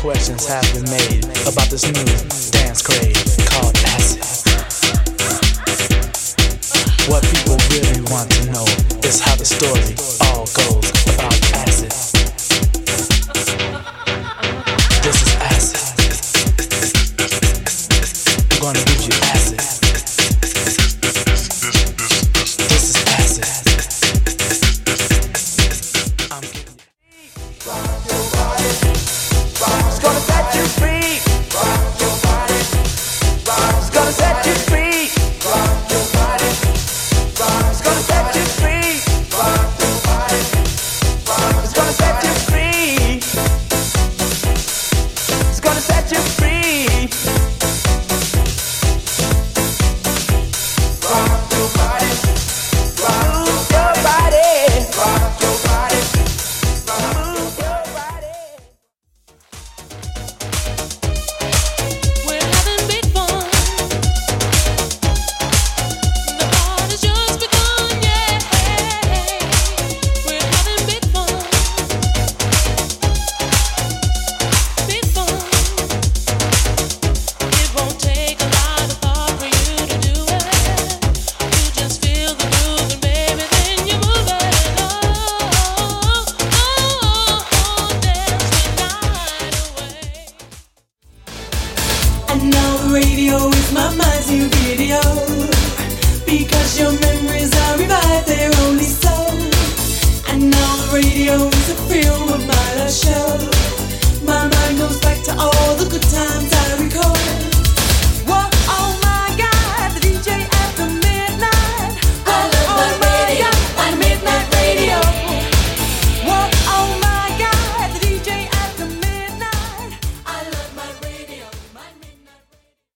questions have been made about this new dance craze called acid. What people really want to know is how the story all goes about acid. This is acid. I'm gonna give you acid. This is acid. I'm giving you. It's gonna set you free. Rock your body. It's gonna set you free. Rock your body. It's gonna set you free. Rock your body. It's gonna set you free. It's gonna set you free. Rock your body. Move your body. Rock your body. Move your body. We're having big fun. The party's just begun, yeah. We're having big fun. Big fun. It won't take a lot of thought for you to do it. You just feel the groove and baby, then you move it. Oh, dance the night away. And now the radio is my mind's new video, because your memories are revived, they're only so. And now the radio is a film of my last show. My mind goes back to all the good times I